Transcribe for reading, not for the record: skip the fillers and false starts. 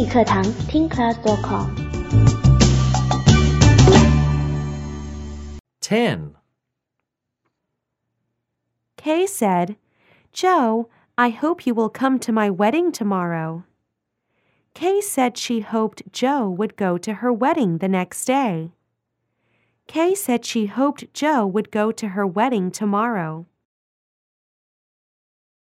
语课堂听 class.com。 10. Kay said, "Joe, I hope you will come to my wedding tomorrow." Kay said she hoped Joe would go to her wedding the next day. Kay said she hoped Joe would go to her wedding tomorrow.